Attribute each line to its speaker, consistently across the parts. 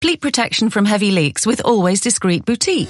Speaker 1: Leak protection from heavy leaks with Always Discreet Boutique.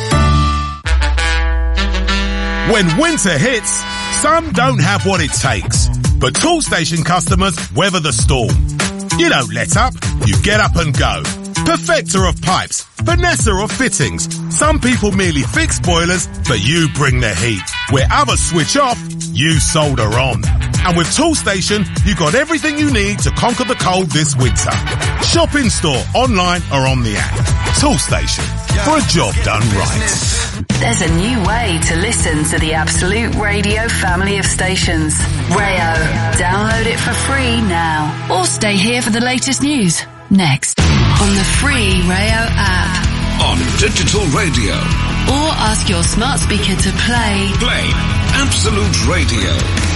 Speaker 2: When winter hits, some don't have what it takes. But Toolstation customers weather the storm. You don't let up, you get up and go. Perfecter of pipes, Vanessa of fittings. Some people merely fix boilers, but you bring the heat. Where others switch off, you solder on. And with Toolstation, you got everything you need to conquer the cold this winter. Shop in store, online or on the app. Toolstation, for a job done right.
Speaker 3: There's a new way to listen to the Absolute Radio family of stations. Rayo. Download it for free now. Or stay here for the latest news. Next. On the free Rayo app.
Speaker 4: On digital radio.
Speaker 3: Or ask your smart speaker to play.
Speaker 4: Play Absolute Radio.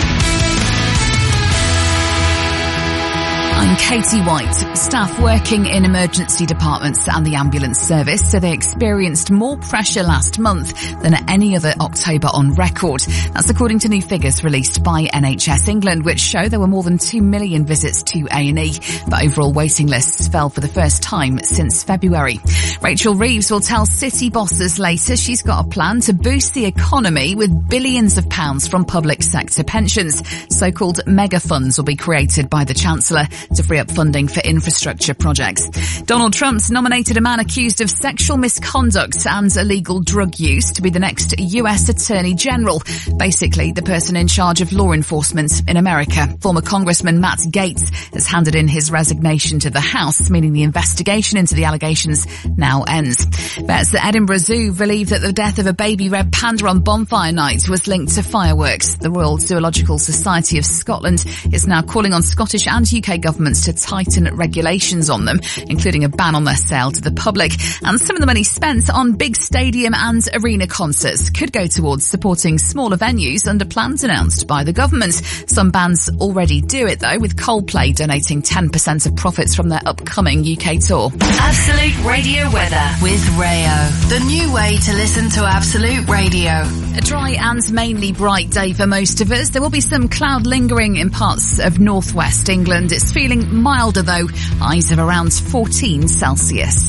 Speaker 5: I'm Katie White. Staff working in emergency departments and the ambulance service say they experienced more pressure last month than at any other October on record. That's according to new figures released by NHS England, which show there were more than 2 million visits to A&E, but overall waiting lists fell for the first time since February. Rachel Reeves will tell City bosses later she's got a plan to boost the economy with billions of pounds from public sector pensions. So-called mega funds will be created by the Chancellor to free up funding for infrastructure projects. Donald Trump's nominated a man accused of sexual misconduct and illegal drug use to be the next US Attorney General, basically the person in charge of law enforcement in America. Former Congressman Matt Gaetz has handed in his resignation to the House, meaning the investigation into the allegations now ends. Vets at Edinburgh Zoo believe that the death of a baby red panda on bonfire night was linked to fireworks. The Royal Zoological Society of Scotland is now calling on Scottish and UK governments to tighten regulations on them, including a ban on their sale to the public. And some of the money spent on big stadium and arena concerts could go towards supporting smaller venues under plans announced by the government. Some bands already do it though, with Coldplay donating 10% of profits from their upcoming UK tour.
Speaker 3: Absolute Radio weather with Rayo. The new way to listen to Absolute Radio.
Speaker 5: A dry and mainly bright day for most of us. There will be some cloud lingering in parts of northwest England. It's feeling milder though, highs of around 14 Celsius.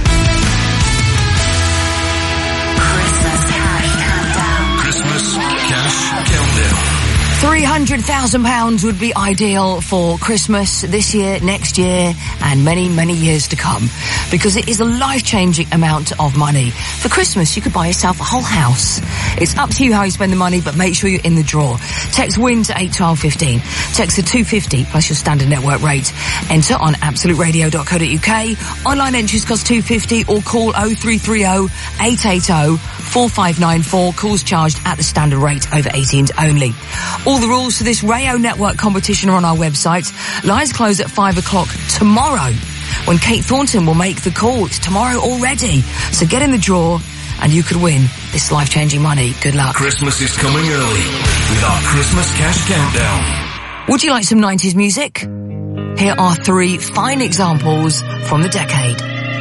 Speaker 4: Christmas Cash Countdown.
Speaker 6: £300,000 would be ideal for Christmas this year, next year, and many, many years to come, because it is a life-changing amount of money. For Christmas, you could buy yourself a whole house. It's up to you how you spend the money, but make sure you're in the draw. Text WIN to 81215. Text to 250 plus your standard network rate. Enter on absoluteradio.co.uk. Online entries cost £2.50 or call 0330 880 4594. Calls charged at the standard rate, over 18s only. All the rules for this Rayo Network competition are on our website. Lines close at 5 o'clock tomorrow, when Kate Thornton will make the call. It's tomorrow already. So get in the draw and you could win this life-changing money. Good luck.
Speaker 4: Christmas is coming early with our Christmas Cash Countdown.
Speaker 6: Would you like some 90s music? Here are 3 fine examples from the decade.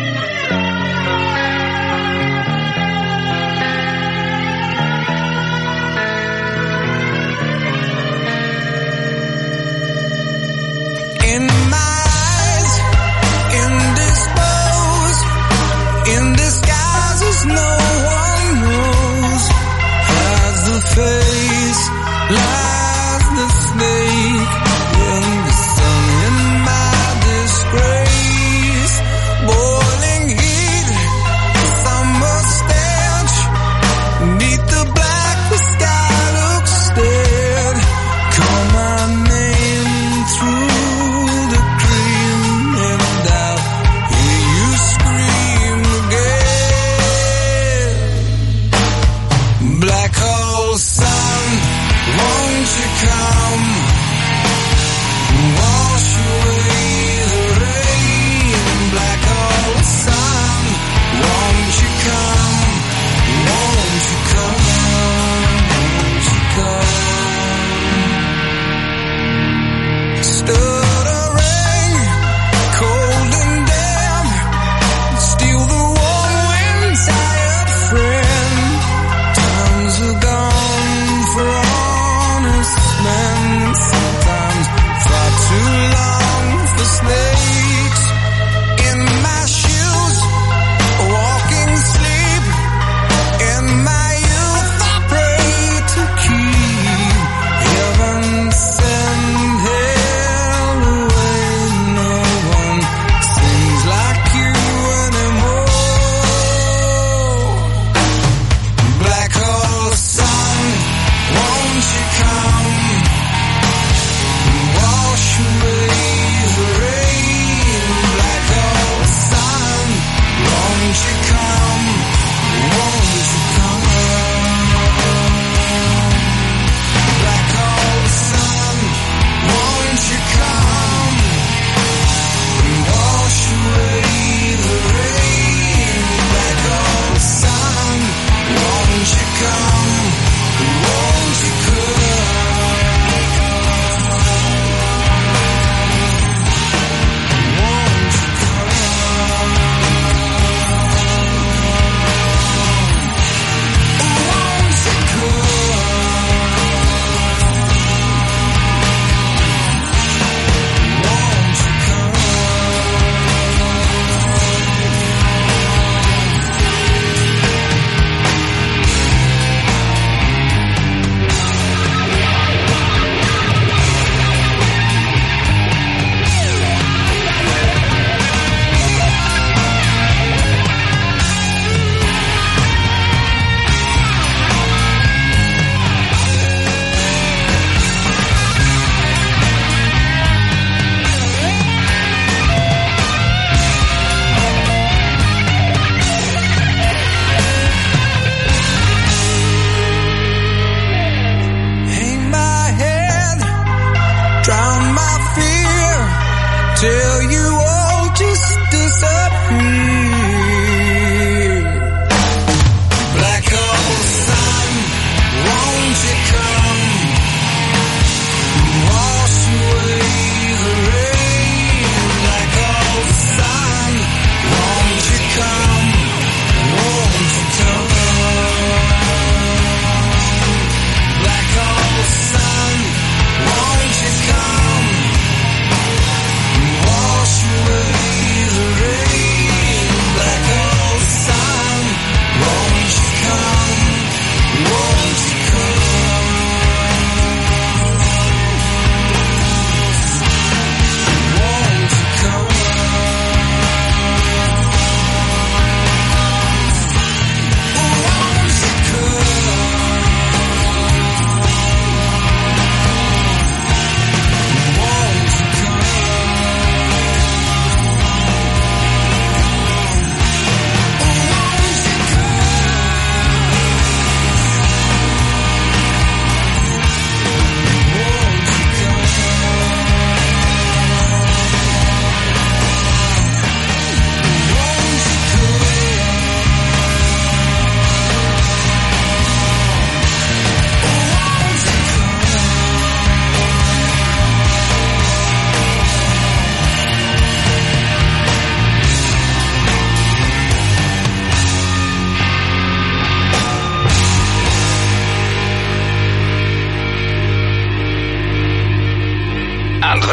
Speaker 7: Face lies the snake in the sun, in my disgrace. Boiling heat, summer stench. Beneath the black, the sky looks dead. Call my name through the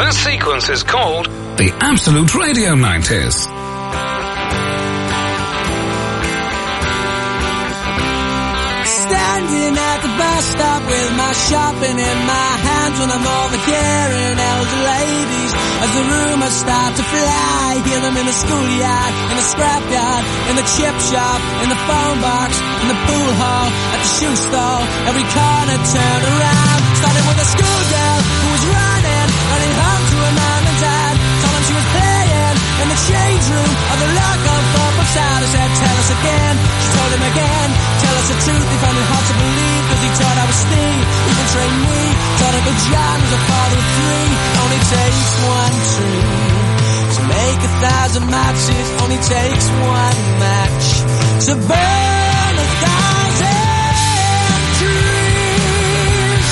Speaker 4: This sequence is called the Absolute Radio 90s.
Speaker 7: Standing at the bus stop with my shopping in my hands when I'm overhearing elder ladies as the rumors start to fly. Hear them in the schoolyard, in the scrapyard, in the chip shop, in the phone box, in the pool hall, at the shoe store. Every corner turn around. Started with a schoolgirl who was running home to her mom and dad. Told them she was playing in the change room of the local football side. I said, tell us again. She told him again. Tell us the truth. He found it hard to believe because he thought I was Steve. He betrayed me. Thought Uncle John was a father of three. Only takes one tree to make 1,000 matches. Only takes one match to burn 1,000 trees.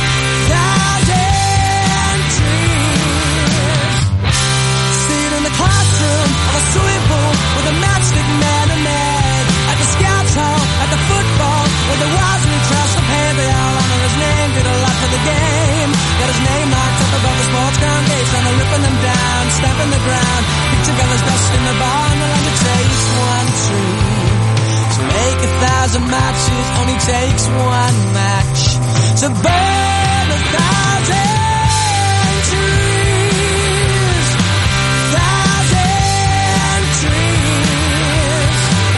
Speaker 7: 1,000 trees. Sit in the classroom of a swimming pool with a matchstick man and maid. At the scouts hall, at the football, with the walls we crossed the paved. They all honor his name, did a lot for the game. Got his name marked up above the sports ground gates, and they're ripping them down, stamping the ground. Picture fellas dust in the barn, and only takes one tree to make 1,000 matches. Only takes one match to burn 1,000 trees. 1,000 trees.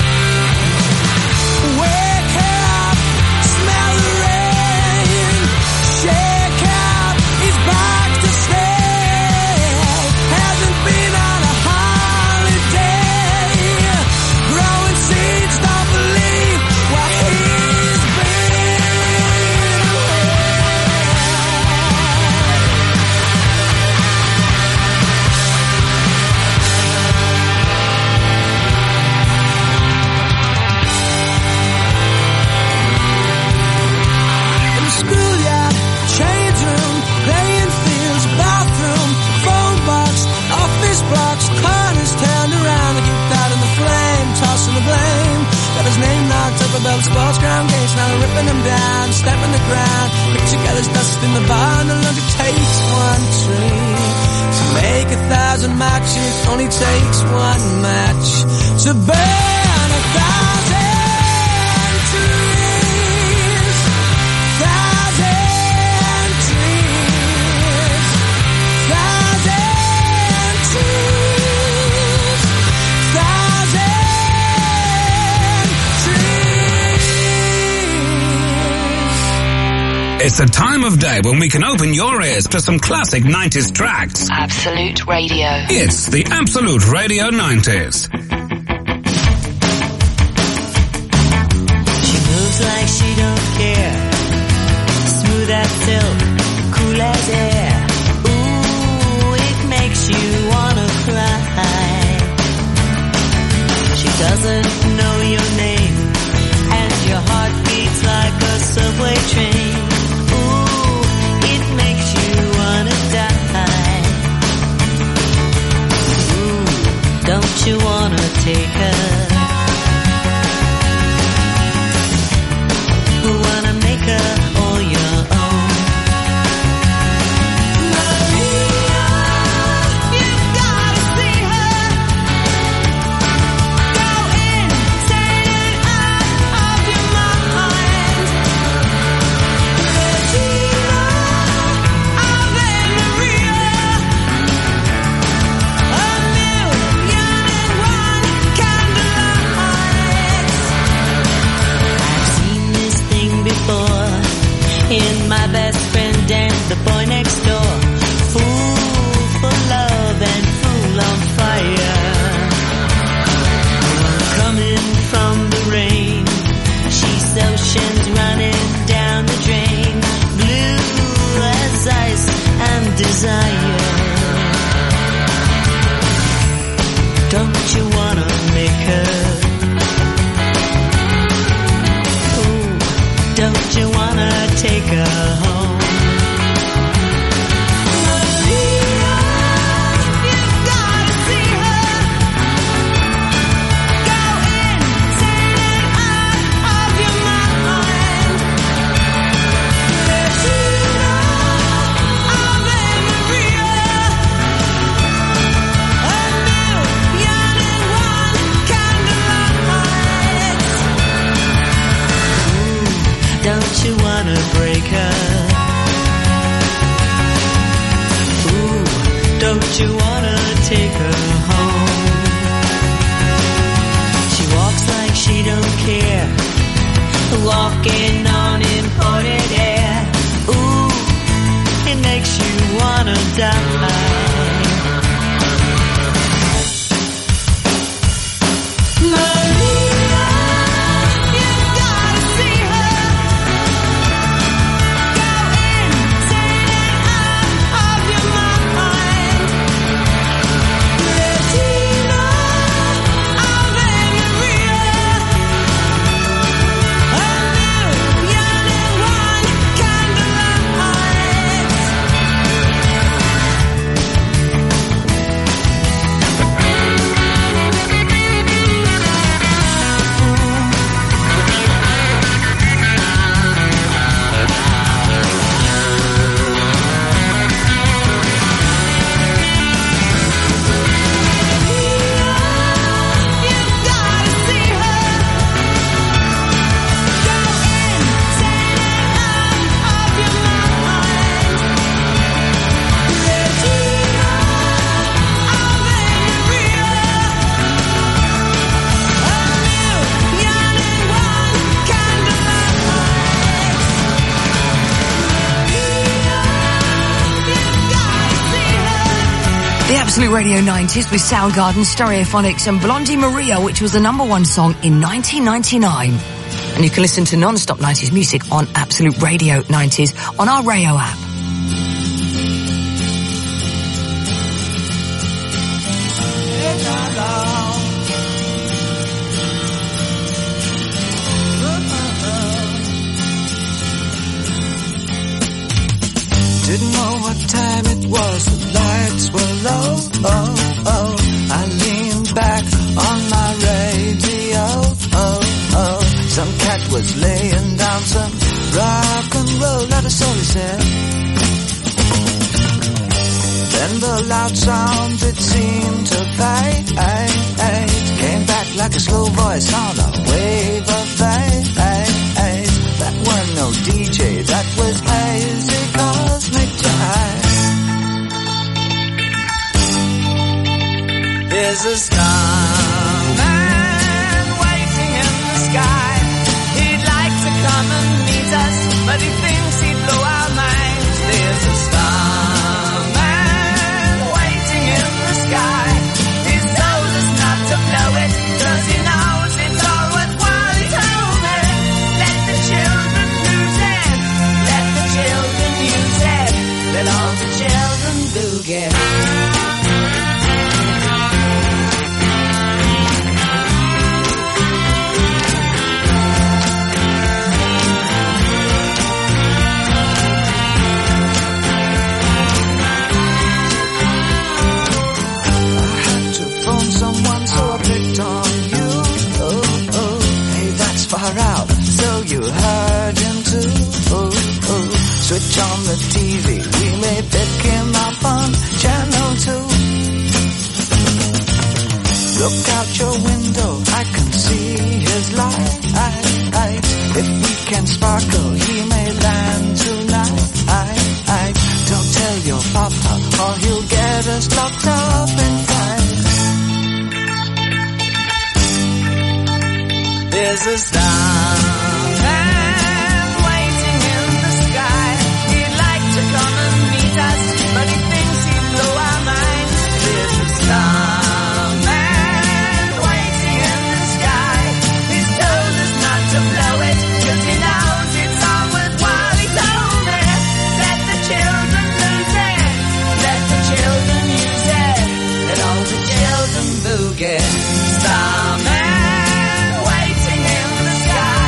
Speaker 7: Wake up, smell the rain. Shake out, he's back to stay. Hasn't been on a holiday. Growing seeds, don't believe what he's been away. In the schoolyard, change room, playing fields, bathroom, phone box, office blocks, corners turned around. He kicked out in the flame, tossing the blame. Got his name knocked up above the sports ground gates. Now they're ripping them down, stamping the ground. Picture gathers dust in the barn. And look, it takes one tree to make 1,000 matches. Only takes one match to burn 1,000 trees. 1,000 trees. 1,000 trees. 1,000 trees.
Speaker 4: It's a time of day when we can open your ears to some classic 90s tracks.
Speaker 3: Absolute Radio.
Speaker 4: It's the Absolute Radio 90s.
Speaker 8: She moves like she don't care. Smooth as silk, cool as air. Ooh, it makes you wanna cry. She doesn't know your name, and your heart beats like a subway train. Ooh, it makes you wanna die. Ooh, don't you wanna take her? Wanna make her all your own. Maria, you've gotta see her. Go insane out of your mind. Regina, Ave Maria. 1,000,001 Don't you wanna break her? Ooh, don't you wanna take her home? She walks like she don't care, walking on imported air. Ooh, it makes you wanna die.
Speaker 6: Absolute Radio 90s with Soundgarden, Stereophonics and Blondie Maria, which was the #1 song in 1999. And you can listen to non-stop 90s music on Absolute Radio 90s on our Rayo app.
Speaker 9: Didn't know what time it was, the lights were low, oh, oh. I leaned back on my radio, oh, oh. Some cat was laying down some rock and roll, that is all he said. Then the loud sounds, it seemed to fade, came back like a slow voice on a wave of fade. That wasn't no DJ, that was hazy cosmic jive. There's a starman waiting in the sky. He'd like to come and meet us, but he thinks he'd blow our minds. There's a starman waiting in the sky. He's told us not to blow it, 'cause he knows it's all worthwhile. He told me, let the children lose it, let the children use it, let all the children boogie. Out, so you heard him too. Switch on the TV, we may pick him up on channel 2. Look out your window, I can see his light. If we can sparkle, he may land tonight. Don't tell your papa, or he'll get us locked up in fight. There's a starman waiting in the sky. He'd like to come and meet us, but he thinks he'd blow our minds. There's a starman waiting in the sky. He's told us not to blow it, 'cause he knows it's all worthwhile. He told me, let the children lose it, let the children use it, let all the children boogie. Starman waiting in the sky.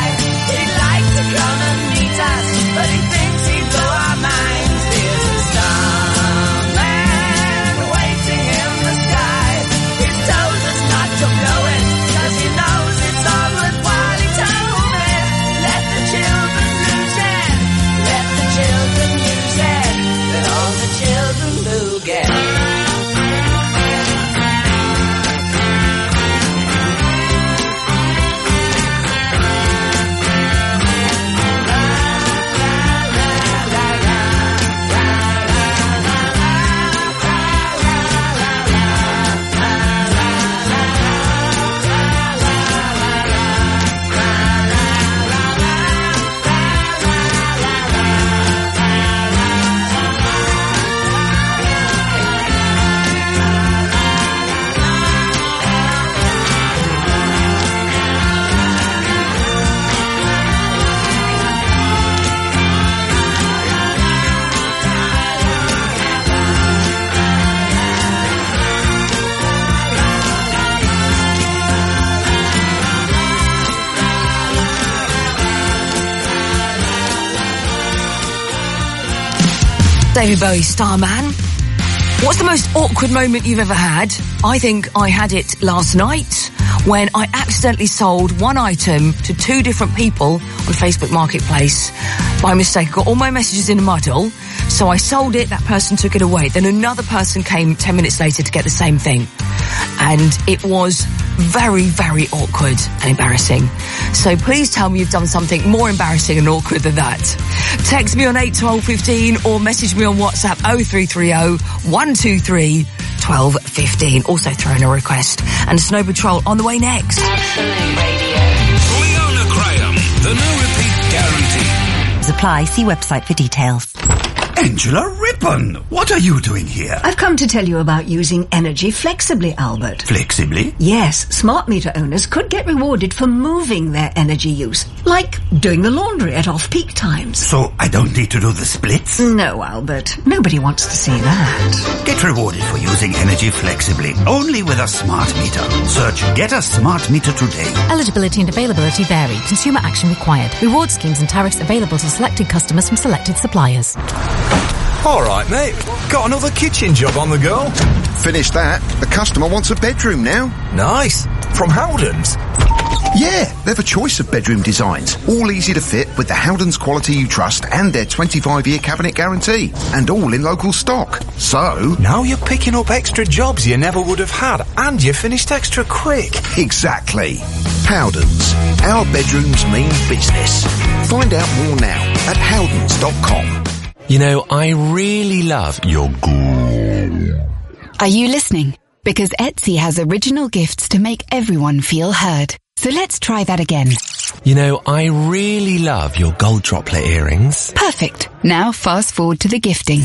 Speaker 6: David Bowie, Starman. What's the most awkward moment you've ever had? I think I had it last night when I accidentally sold one item to two different people on Facebook Marketplace by mistake. I got all my messages in a muddle, so I sold it, that person took it away. Then another person came 10 minutes later to get the same thing. And it was very, very awkward and embarrassing. So please tell me you've done something more embarrassing and awkward than that. Text me on 81215 or message me on WhatsApp 0330 123 1215. Also throw in a request. And Snow Patrol on the way next.
Speaker 3: Absolute Radio.
Speaker 4: Leona Graham, the no repeat guarantee.
Speaker 10: Apply. See website for details.
Speaker 11: Angela Rippon, what are you doing here?
Speaker 12: I've come to tell you about using energy flexibly, Albert.
Speaker 11: Flexibly?
Speaker 12: Yes, smart meter owners could get rewarded for moving their energy use, like doing the laundry at off-peak times.
Speaker 11: So I don't need to do the splits?
Speaker 12: No, Albert. Nobody wants to see that.
Speaker 11: Get rewarded for using energy flexibly, only with a smart meter. Search Get a Smart Meter today.
Speaker 13: Eligibility and availability vary. Consumer action required. Reward schemes and tariffs available to selected customers from selected suppliers.
Speaker 14: All right, mate. Got another kitchen job on the go.
Speaker 15: Finished that. The customer wants a bedroom now.
Speaker 14: Nice. From Howdens?
Speaker 15: Yeah, they have a choice of bedroom designs, all easy to fit with the Howdens quality you trust and their 25-year cabinet guarantee, and all in local stock. So...
Speaker 14: now you're picking up extra jobs you never would have had, and you finished extra quick.
Speaker 15: Exactly. Howdens. Our bedrooms mean business. Find out more now at howdens.com.
Speaker 16: You know, I really love your
Speaker 17: Are you listening? Because Etsy has original gifts to make everyone feel heard. So let's try that again.
Speaker 16: You know, I really love your gold droplet earrings.
Speaker 17: Perfect. Now fast forward to the gifting.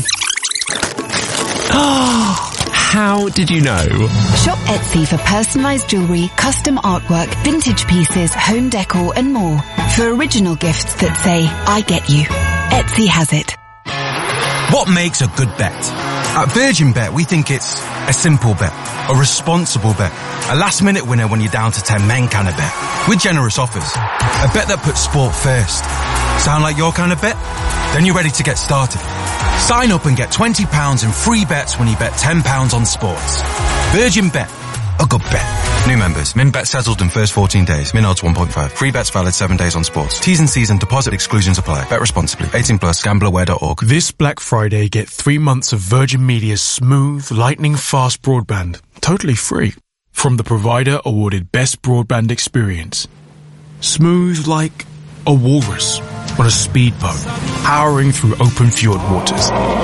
Speaker 16: How did you know?
Speaker 17: Shop Etsy for personalised jewellery, custom artwork, vintage pieces, home decor and more. For original gifts that say, I get you. Etsy has it.
Speaker 18: What makes a good bet? At Virgin Bet, we think it's a simple bet, a responsible bet, a last-minute winner when you're down to 10 men kind of bet, with generous offers. A bet that puts sport first. Sound like your kind of bet? Then you're ready to get started. Sign up and get £20 in free bets when you bet £10 on sports. Virgin Bet. A good bet. New members. Min bet settled in first 14 days. Min odds 1.5. Free bets valid 7 days on sports. T's and C's and deposit exclusions apply. Bet responsibly. 18 plus. Gambleaware.org.
Speaker 19: This Black Friday, get 3 months of Virgin Media's smooth, lightning-fast broadband. Totally free. From the provider awarded Best Broadband Experience. Smooth like a walrus on a speedboat, powering through open fjord waters.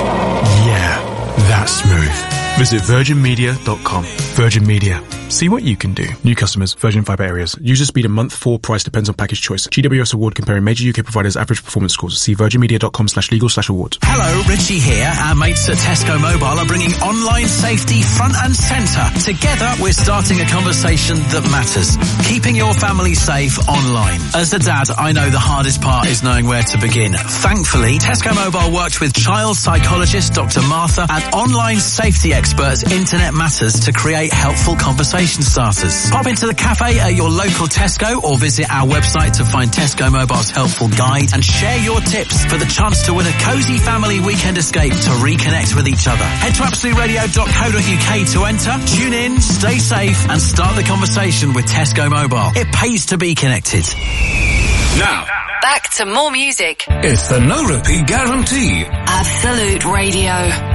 Speaker 19: Yeah, that's smooth. Visit virginmedia.com. Virgin Media. See what you can do. New customers, Virgin Fibre areas. User speed a month, 4 price depends on package choice. GWS award comparing major UK providers' average performance scores. See virginmedia.com/legal/awards.
Speaker 20: Hello, Richie here. Our mates at Tesco Mobile are bringing online safety front and centre. Together, we're starting a conversation that matters. Keeping your family safe online. As a dad, I know the hardest part is knowing where to begin. Thankfully, Tesco Mobile worked with child psychologist Dr. Martha and online safety experts Internet Matters to create helpful conversation starters. Pop into the cafe at your local Tesco or visit our website to find Tesco Mobile's helpful guide and share your tips for the chance to win a cosy family weekend escape to reconnect with each other. Head to absoluteradio.co.uk to enter, tune in, stay safe and start the conversation with Tesco Mobile. It pays to be connected.
Speaker 3: Now, back to more music.
Speaker 4: It's the no repeat guarantee.
Speaker 3: Absolute Radio.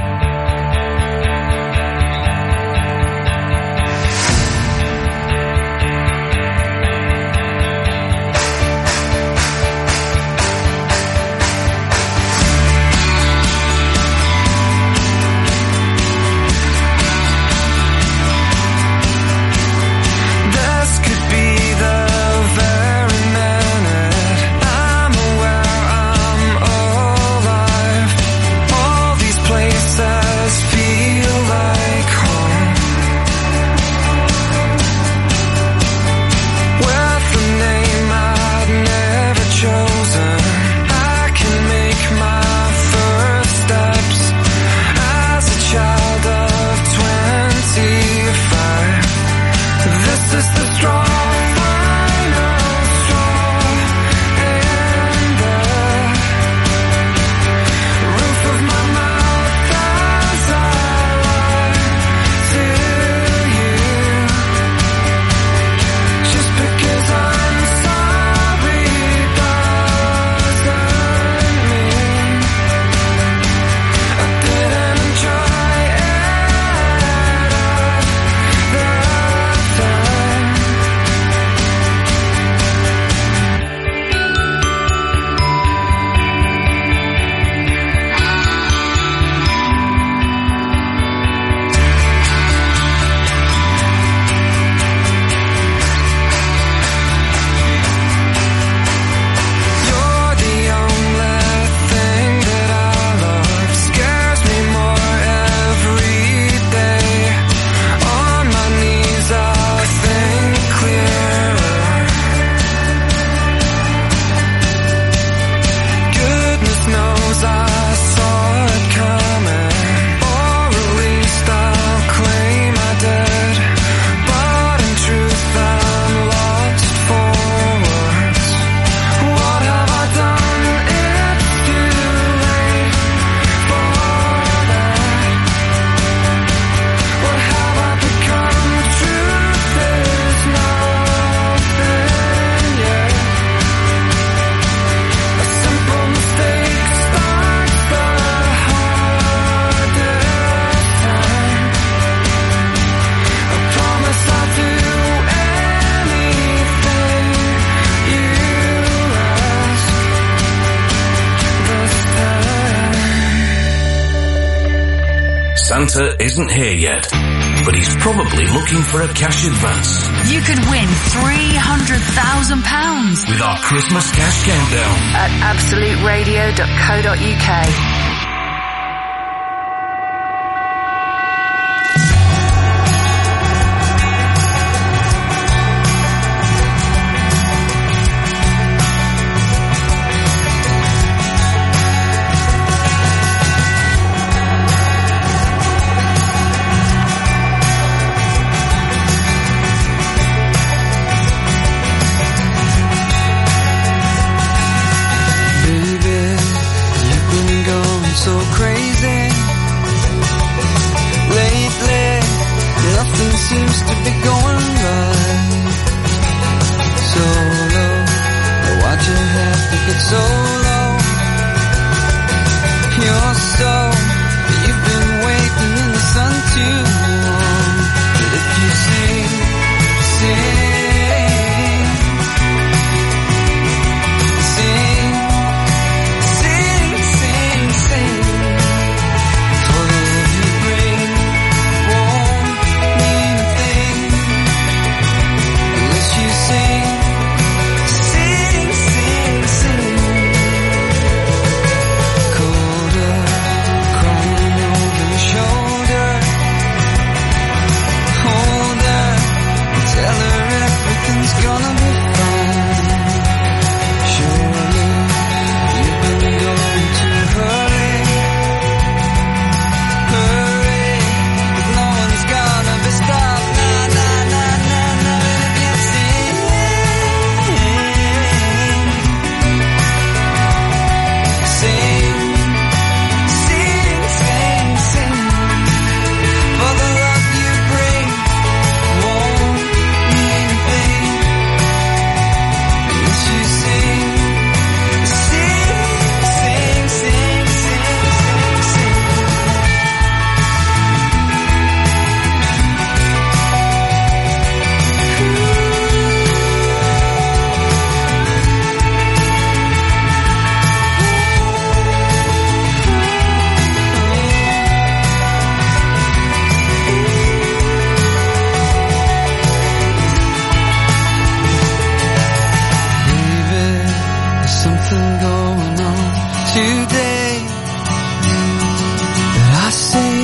Speaker 9: Places
Speaker 4: Santa isn't here yet, but he's probably looking for a cash advance.
Speaker 3: You could win £300,000
Speaker 4: with our Christmas Cash Countdown
Speaker 3: at absoluteradio.co.uk.
Speaker 9: So crazy lately, nothing seems to be going right. Solo, why'd you have to get so low? You're so, you've been waiting in the sun too long. But if you sing, gonna be fine. Surely you've been going too hurry, but no one's gonna be stopped. Nah, nah, nah, nah, nah. And if you sing, for the love you bring won't mean a thing. Something going on today that I see.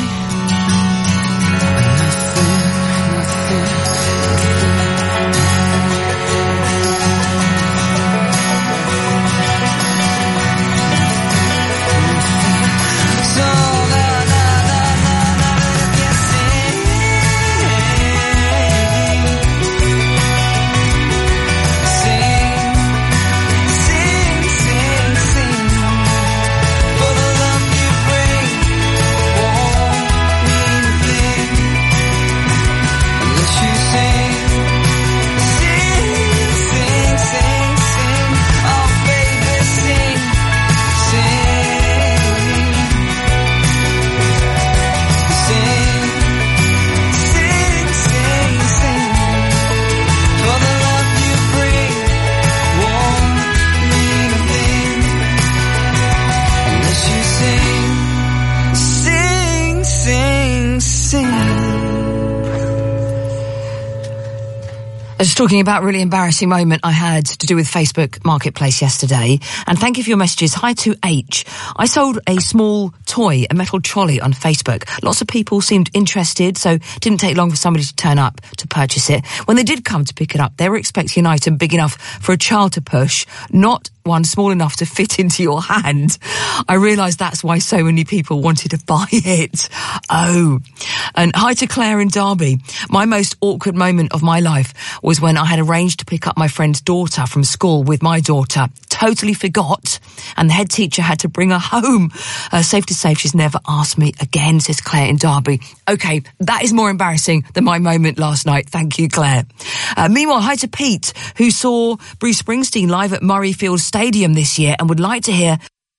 Speaker 9: I was talking about a really embarrassing moment I had to do with Facebook Marketplace yesterday. And thank you for your messages. Hi to H. I sold a small toy, a metal trolley on Facebook. Lots of people seemed interested, so it didn't take long for somebody to turn up to purchase it. When they did come to pick it up, they were expecting an item big enough for a child to push, not one small enough to fit into your hand. I realised that's why so many people wanted to buy it. Oh. And hi to Claire in Derby. My most awkward moment of my life was when I had arranged to pick up my friend's daughter from school with my daughter. Totally forgot, and the head teacher had to bring her home. Safe to say, she's never asked me again, says Claire in Derby. Okay, that is more embarrassing than my moment last night. Thank you, Claire. Meanwhile, hi to Pete, who saw Bruce Springsteen live at Murrayfield Stadium this year and would like to hear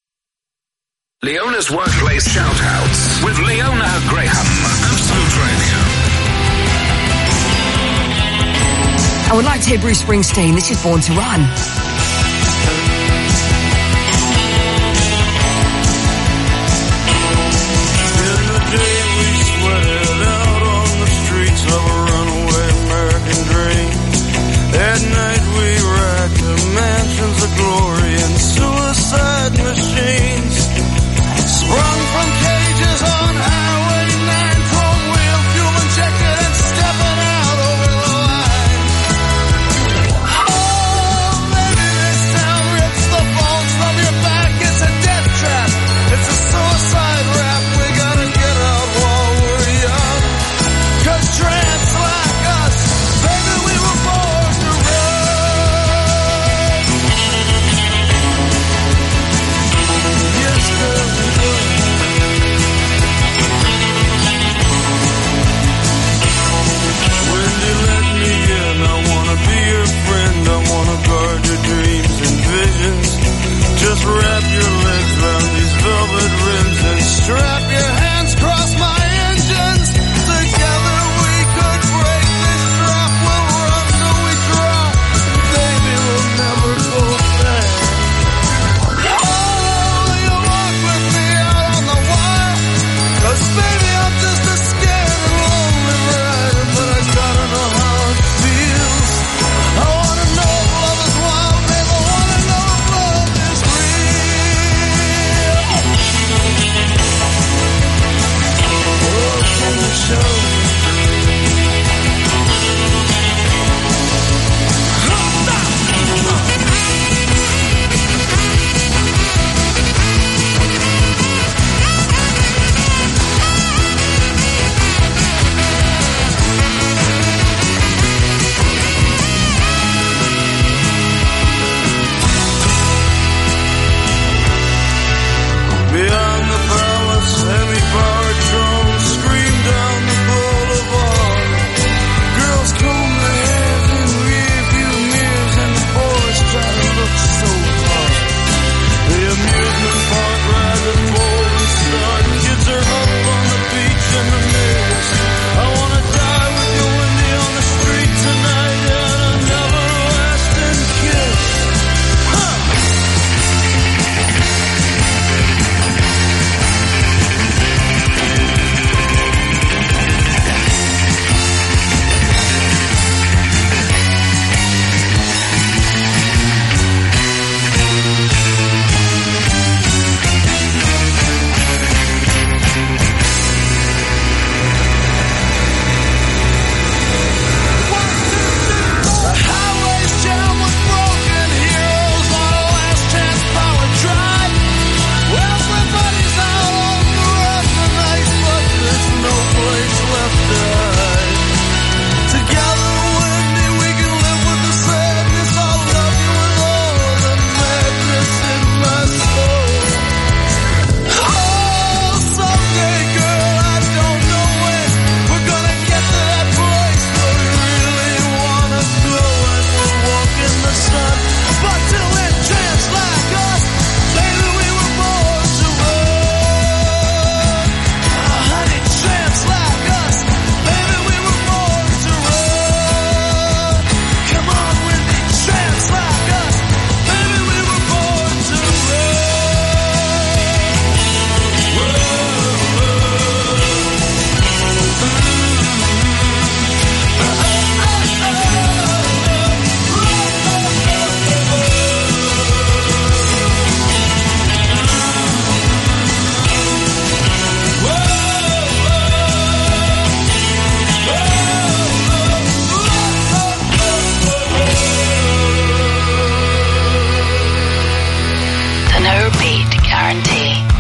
Speaker 4: Leona's Workplace Shoutouts with Leona Graham. Absolute Radio.
Speaker 6: I would like to hear Bruce Springsteen. This is Born to Run.
Speaker 9: In the day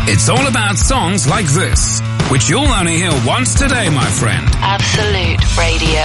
Speaker 21: It's all about songs like this, which you'll only hear once today, my friend.
Speaker 3: Absolute Radio.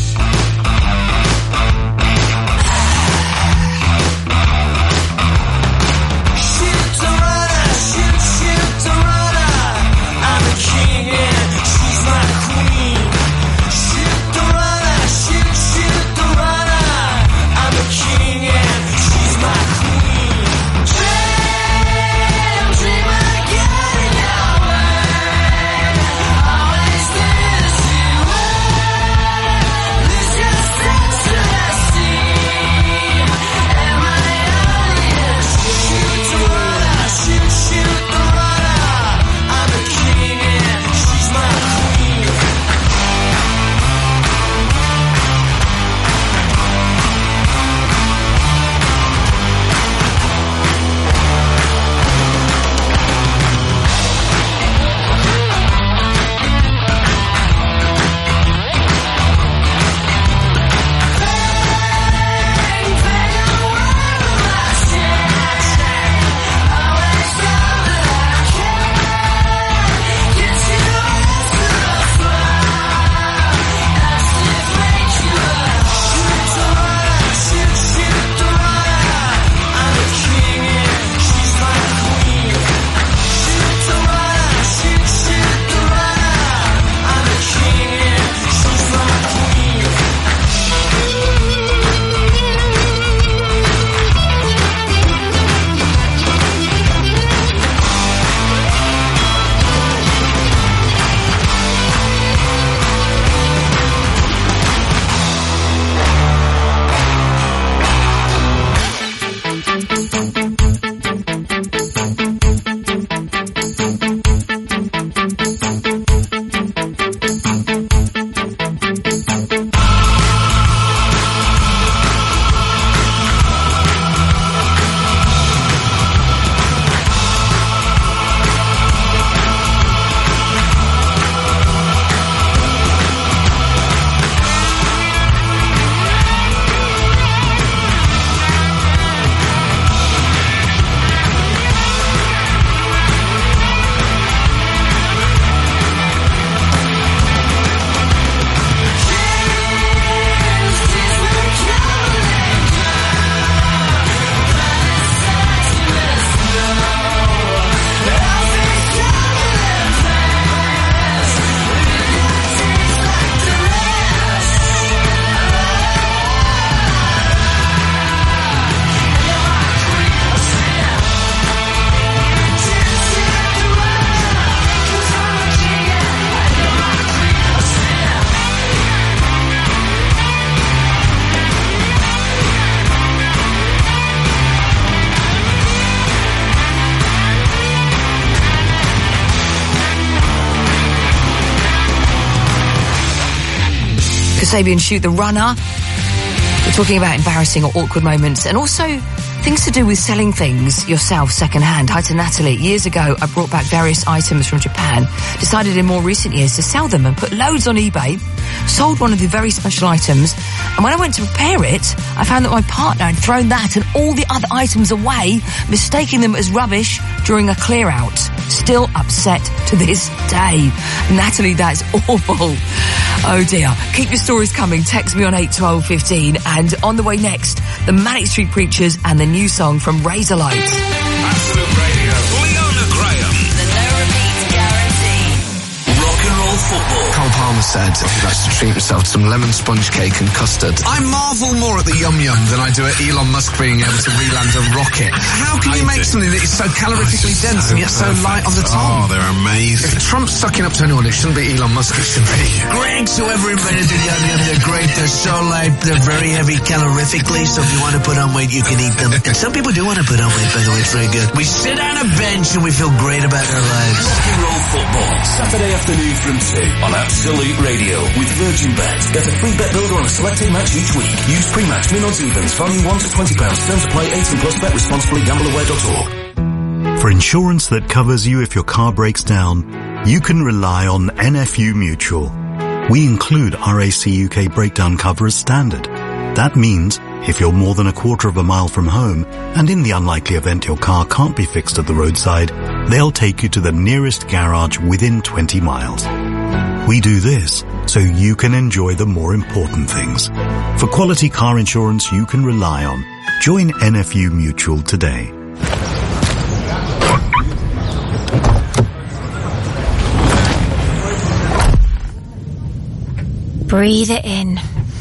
Speaker 6: Kasabian Shoot the Runner. We're talking about embarrassing or awkward moments and also things to do with selling things yourself secondhand. Hi to Natalie. Years ago, I brought back various items from Japan, decided in more recent years to sell them and put loads on eBay, sold one of the very special items, and when I went to repair it, I found that my partner had thrown that and all the other items away, mistaking them as rubbish during a clear out. Still upset to this day. Natalie, that's awful. Oh dear. Keep your stories coming. Text me on 81215. And on the way next, the Manic Street Preachers and the new song from Razorlight.
Speaker 21: Absolute Radio. Leona Graham.
Speaker 3: The no repeat guarantee.
Speaker 4: Rock and roll football.
Speaker 22: Cole Palmer said he likes to treat himself to some lemon sponge cake and custard. I marvel more at the Yum Yum than I do at Elon Musk being able to reland a rocket. How can you make something that is so calorically dense and yet so light on the top?
Speaker 23: Oh, they're amazing.
Speaker 22: If Trump's sucking up to anyone, it shouldn't be Elon Musk, it should be.
Speaker 24: Greggs, whoever invented the Yum Yum, they're great. They're so light, they're very heavy calorifically, so if you want to put on weight, you can eat them. And some people do want to put on weight, by the way, it's very good. We sit on a bench and we feel great about our lives.
Speaker 4: Rock and roll football. Saturday afternoon from 2 on Absolute Radio with Virgin Bet. Get a free bet builder on a selected match each week. Use pre-match min odds evens, value £1 to £20. Terms apply. 18 plus. Bet responsibly. GambleAware.org.
Speaker 25: For insurance that covers you if your car breaks down, you can rely on NFU Mutual. We include RAC UK breakdown cover as standard. That means If you're more than a quarter of a mile from home, and in the unlikely event your car can't be fixed at the roadside, they'll take you to the nearest garage within 20 miles. We do this so you can enjoy the more important things. For quality car insurance you can rely on, join NFU Mutual today.
Speaker 1: Breathe it in.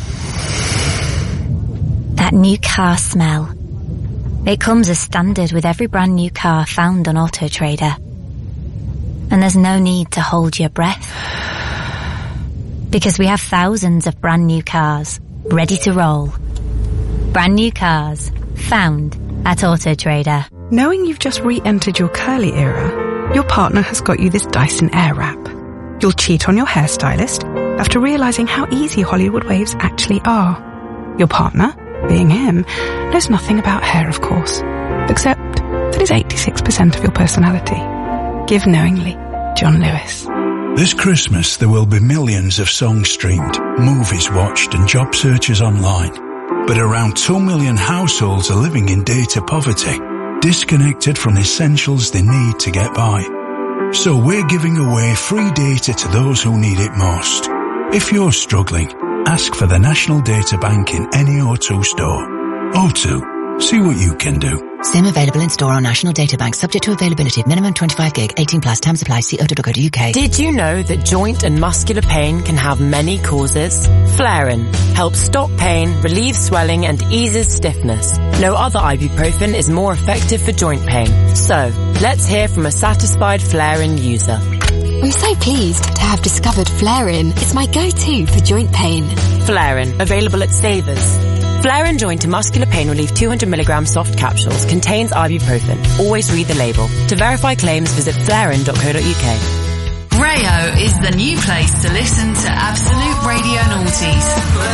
Speaker 1: That new car smell. It comes as standard with every brand new car found on Auto Trader. And there's no need to hold your breath. Because we have thousands of brand new cars ready to roll. Brand new cars found at Auto Trader.
Speaker 2: Knowing you've just re-entered your curly era, your partner has got you this Dyson Airwrap. You'll cheat on your hairstylist after realising how easy Hollywood waves actually are. Your partner, being him, knows nothing about hair, of course, except that it's 86% of your personality. Give knowingly, John Lewis.
Speaker 5: This Christmas there will be millions of songs streamed, movies watched and job searches online. But around 2 million households are living in data poverty, disconnected from the essentials they need to get by. So we're giving away free data to those who need it most. If you're struggling, ask for the National Data Bank in any O2 store. O2, see what you can do.
Speaker 7: SIM available in store on National Data Bank, subject to availability. Minimum 25 gig, 18 plus. Terms apply. See auto.co.uk.
Speaker 23: Did you know that joint and muscular pain can have many causes? Flarin helps stop pain, relieves swelling and eases stiffness. No other ibuprofen is more effective for joint pain. So, let's hear from a satisfied Flarin user.
Speaker 26: We're so pleased to have discovered Flarin. It's my go-to for joint pain.
Speaker 23: Flarin, available at Savers. Flarin Joint and Muscular Pain Relief 200mg soft capsules contains ibuprofen. Always read the label. To verify claims, visit flarin.co.uk.
Speaker 3: Rayo is the new place to listen to Absolute Radio Noughties.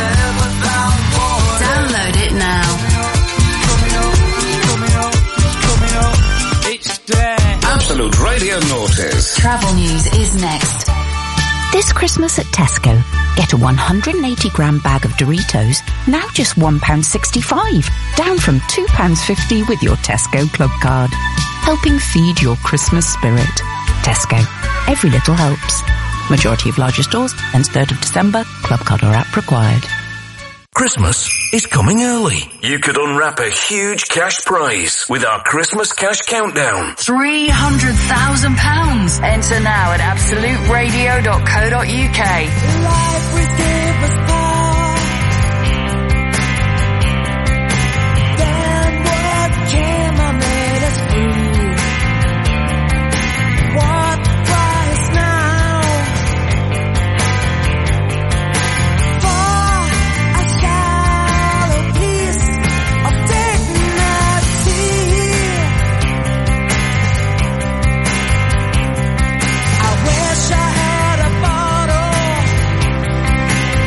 Speaker 3: Download it now.
Speaker 21: Absolute Radio Noughties.
Speaker 3: Travel news is next.
Speaker 10: This Christmas at Tesco, get a 180-gram bag of Doritos, now just £1.65, down from £2.50 with your Tesco Club card. Helping feed your Christmas spirit. Tesco. Every little helps. Majority of larger stores, ends 3rd of December. Club card or app required.
Speaker 4: Christmas is coming early. You could unwrap a huge cash prize with our Christmas cash countdown.
Speaker 3: £300,000. Enter now at absoluteradio.co.uk.
Speaker 9: Life we give us part. Then what came I made us free. What price now? For a shallow piece of dignity. I wish I had a bottle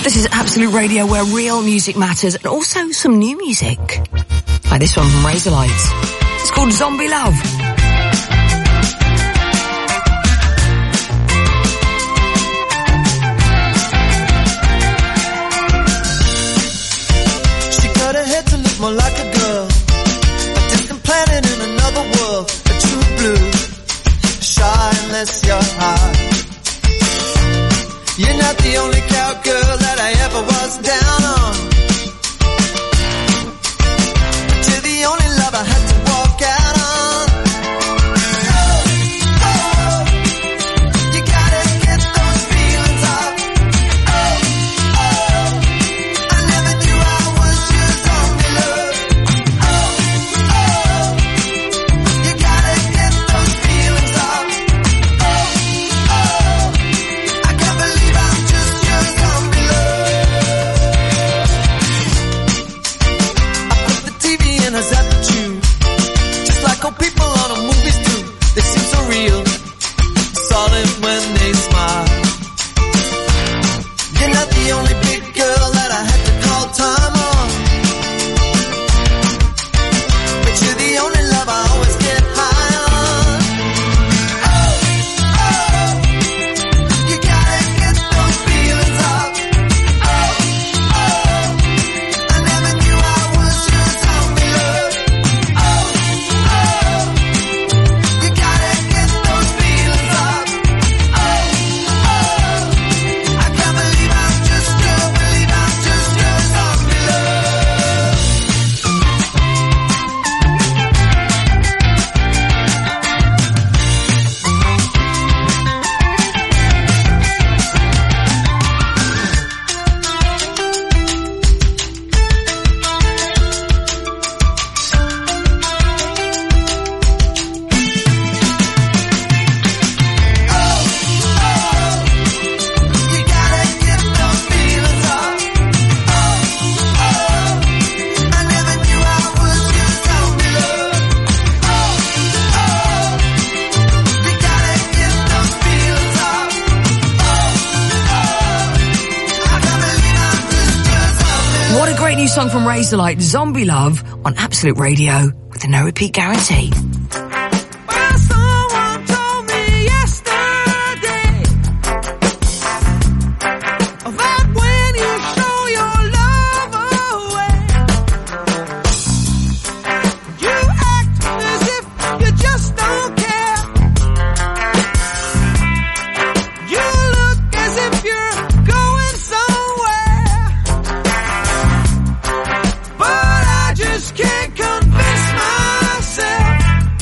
Speaker 6: This is Absolute Radio, where real music matters, and also some new music. Like this one from Razorlight. It's called Zombie Love.
Speaker 9: She got her head to look more like a girl, a distant planet in another world, a true blue, shy unless you're high. You're not the only cowgirl that I ever was down on, but you're the only love I had to walk out on. Oh, you gotta get those feelings off. Oh, I never knew I was your zombie love. Oh, you gotta get those feelings off. I can't believe I'm just your zombie love. I put the TV in a zapper tube, just like old people on a movies do. They seem so real, solid when they smile. You're not the only big girl that I had to call time on, but you're the only love I always get high on. You gotta get those feelings off. I never knew I was your zombie love. You gotta get those feelings off. I can't believe I'm just your zombie love. You gotta get those feelings off. I never knew I was your zombie love. You gotta get those feelings off. I can't believe I'm just your zombie love.
Speaker 6: What a great new song from Razorlight, Zombie Love, on Absolute Radio with a no repeat guarantee.
Speaker 9: Someone told me yesterday that when you show your love away, you act as if you just don't care. You look as if you're going somewhere, but I just can't convince myself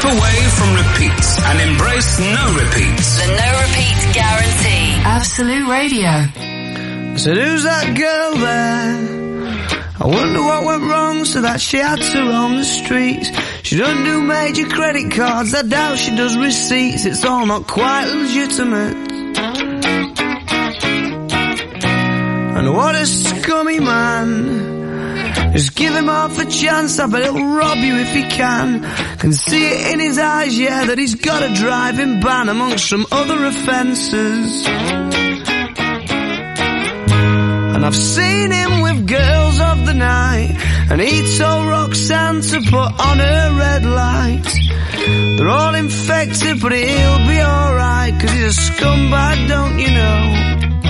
Speaker 21: away from repeats and embrace no repeats.
Speaker 3: The no repeat guarantee. Absolute Radio.
Speaker 9: I said, who's that girl there? I wonder what went wrong so that she had to roam the streets. She doesn't do major credit cards, I doubt she does receipts. It's all not quite legitimate. And what a scummy man. Just give him half a chance, I bet he'll rob you if he can. Can see it in his eyes, yeah, that he's got a driving ban amongst some other offences. And I've seen him with girls of the night, and he told Roxanne to put on her red light. They're all infected, but he'll be alright, 'cause he's a scumbag, don't you know?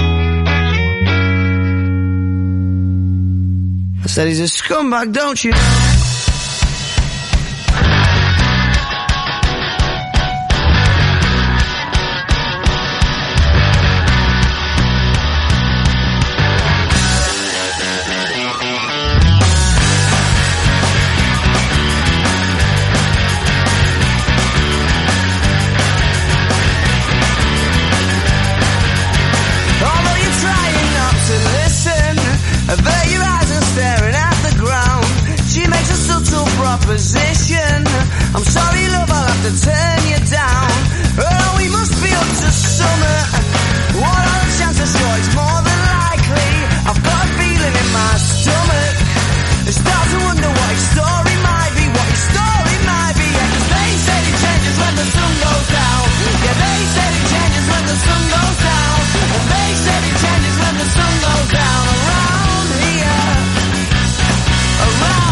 Speaker 9: I said he's a scumbag, don't you know? Position. I'm sorry, love, I'll have to turn you down. Oh, we must be up to summer. What are the chances? Sure, it's more than likely. I've got a feeling in my stomach. I start to wonder what his story might be, what his story might be. Yeah, 'cause they say it changes when the sun goes down. Yeah, they say it changes when the sun goes down. And they say it changes when the sun goes down. Around here, around.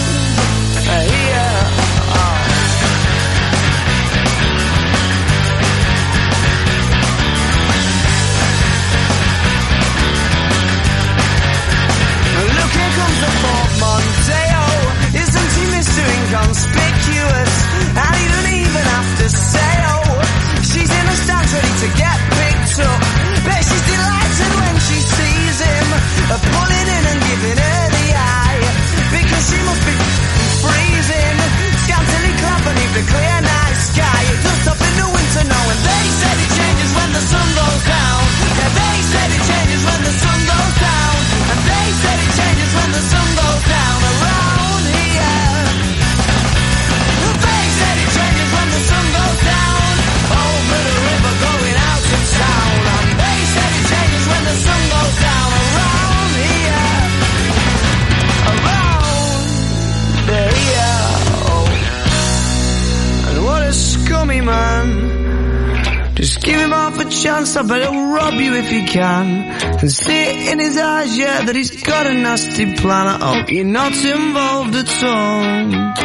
Speaker 9: Inconspicuous, and he don't even have to say, oh, she's in a stance ready to get picked up. Bet she's delighted when she sees him, pulling in and giving her the eye, because she must be freezing, scantily clad beneath the clear night sky. It does stop in the winter now, and they said it changes when the sun goes down. Yeah, they said it changes when the sun goes down, and they said it changes when the sun goes down. Around here, they said it changes when the sun goes down, over the river going out to town. And they said it changes when the sun goes down. Around here, oh. And what a scummy man. Just give him half a chance, I bet he'll rob you if he can. And see it in his eyes, yeah, that he's got a nasty plan. I hope you're not involved at all.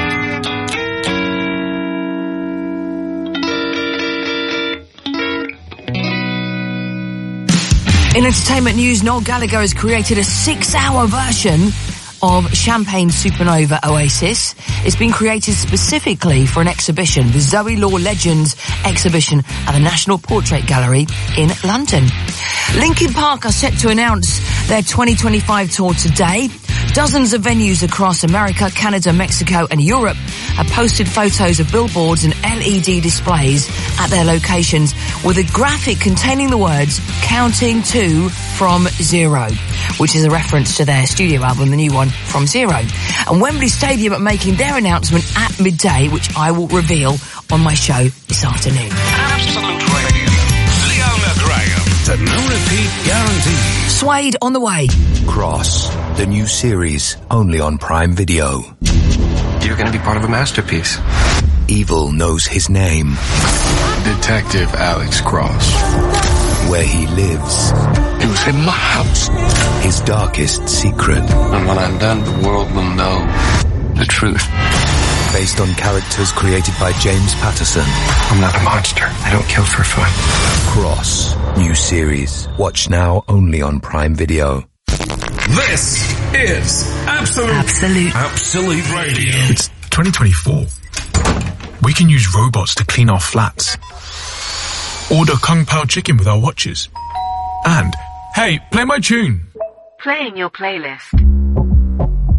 Speaker 6: In entertainment news, Noel Gallagher has created a 6-hour version of Champagne Supernova Oasis. It's been created specifically for an exhibition, the Zoe Law Legends exhibition at the National Portrait Gallery in London. Linkin Park are set to announce their 2025 tour today. Dozens of venues across America, Canada, Mexico and Europe have posted photos of billboards and LED displays at their locations with a graphic containing the words "Counting to from Zero," which is a reference to their studio album, the new one, From Zero. And Wembley Stadium are making their announcement at midday, which I will reveal on my show this afternoon.
Speaker 21: Absolute Radio. Leona Graham. The no repeat guarantee.
Speaker 6: Suede on the way.
Speaker 16: Cross, the new series, only on Prime Video.
Speaker 8: You're going to be part of a masterpiece.
Speaker 16: Evil knows his name.
Speaker 8: Detective Alex Cross.
Speaker 16: Where he lives.
Speaker 8: It was in my house.
Speaker 16: His darkest secret.
Speaker 8: And when I'm done, the world will know the truth.
Speaker 16: Based on characters created by James Patterson.
Speaker 8: I'm not a monster. I don't kill for fun.
Speaker 16: Cross, new series. Watch now only on Prime Video.
Speaker 21: This is Absolute Radio.
Speaker 19: It's 2024. We can use robots to clean our flats. Order Kung Pao chicken with our watches. And, hey, play my tune.
Speaker 11: Playing your playlist.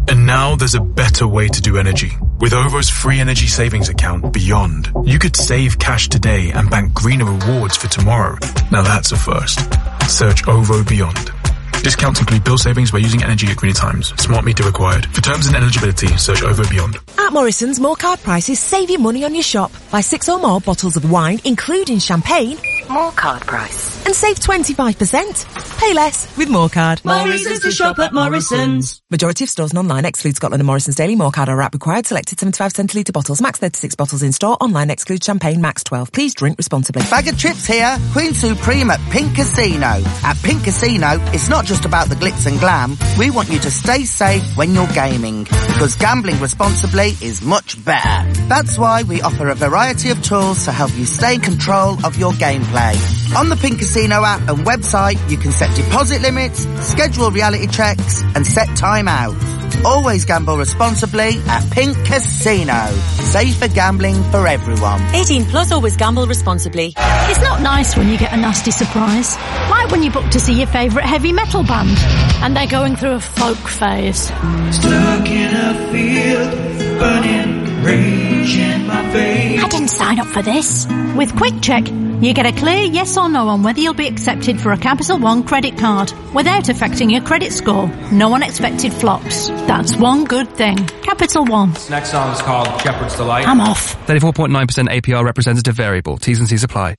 Speaker 19: And now there's a better way to do energy. With OVO's free energy savings account, Beyond, you could save cash today and bank greener rewards for tomorrow. Now that's a first. Search OVO Beyond. Discounts include bill savings by using energy at greener times. Smart meter required. For terms and eligibility, search OVO Beyond.
Speaker 11: At Morrison's, more card prices save you money on your shop. Buy 6 or more bottles of wine, including champagne. More card price. And save 25%. Pay less with More Card.
Speaker 12: More reasons to shop at Morrison's.
Speaker 11: Majority of stores and online exclude Scotland and Morrison's Daily More Card or app required. Selected 75 centilitre bottles. Max 36 bottles in store. Online excludes champagne. Max 12. Please drink responsibly.
Speaker 13: Bag of chips here. Queen Supreme at Pink Casino. At Pink Casino, it's not just about the glitz and glam. We want you to stay safe when you're gaming, because gambling responsibly is much better. That's why we offer a variety of tools to help you stay in control of your gameplay. On the Pink Casino app and website, you can set deposit limits, schedule reality checks, and set time out. Always gamble responsibly at Pink Casino. Safer gambling for everyone.
Speaker 14: 18 plus, always gamble responsibly.
Speaker 15: It's not nice when you get a nasty surprise. Like when you book to see your favourite heavy metal band and they're going through a folk phase.
Speaker 9: Stuck in a field, burning rage in my veins.
Speaker 15: I didn't sign up for this. With Quick Check, you get a clear yes or no on whether you'll be accepted for a Capital One credit card without affecting your credit score. No unexpected flops. That's one good thing. Capital One.
Speaker 17: This next song is called Shepherd's Delight.
Speaker 15: I'm off.
Speaker 27: 34.9% APR representative variable. T's and C's apply.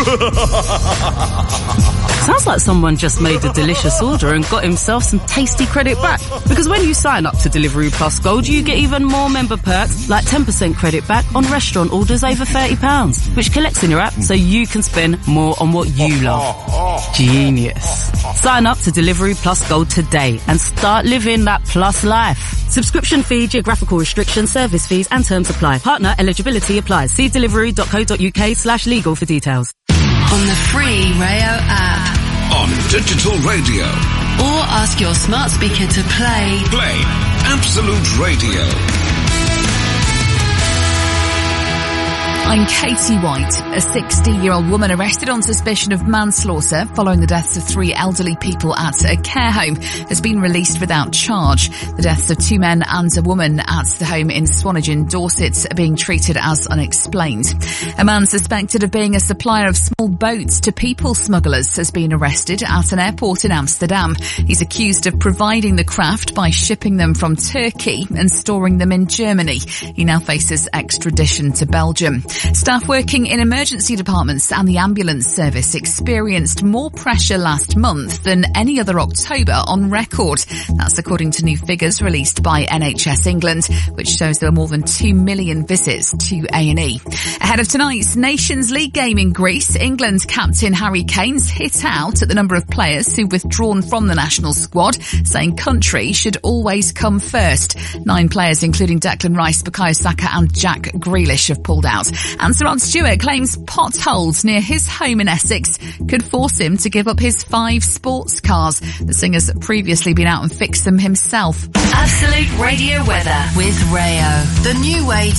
Speaker 28: Sounds like someone just made a delicious order and got himself some tasty credit back. Because when you sign up to Deliveroo Plus Gold, you get even more member perks, like 10% credit back on restaurant orders over £30, which collects in your app so you can spend more on what you love. Genius. Sign up to Deliveroo Plus Gold today and start living that plus life. Subscription fee, geographical restrictions, service fees and terms apply. Partner eligibility applies. See deliveroo.co.uk/legal for details.
Speaker 3: On the free Rayo app.
Speaker 21: On digital radio.
Speaker 3: Or ask your smart speaker to play.
Speaker 21: Play Absolute Radio.
Speaker 29: I'm Katie White. A 60-year-old woman arrested on suspicion of manslaughter following the deaths of 3 elderly people at a care home has been released without charge. The deaths of 2 men and a woman at the home in Swanage in Dorset are being treated as unexplained. A man suspected of being a supplier of small boats to people smugglers has been arrested at an airport in Amsterdam. He's accused of providing the craft by shipping them from Turkey and storing them in Germany. He now faces extradition to Belgium. Staff working in emergency departments and the ambulance service experienced more pressure last month than any other October on record. That's according to new figures released by NHS England, which shows there were more than 2 million visits to A&E. Ahead of tonight's Nations League game in Greece, England captain Harry Kane's hit out at the number of players who've withdrawn from the national squad, saying country should always come first. 9 players, including Declan Rice, Bukayo Saka and Jack Grealish, have pulled out. And Sir Rod Stewart claims potholes near his home in Essex could force him to give up his 5 sports cars. The singer's previously been out and fixed them himself.
Speaker 3: Absolute Radio weather with Rayo. The new way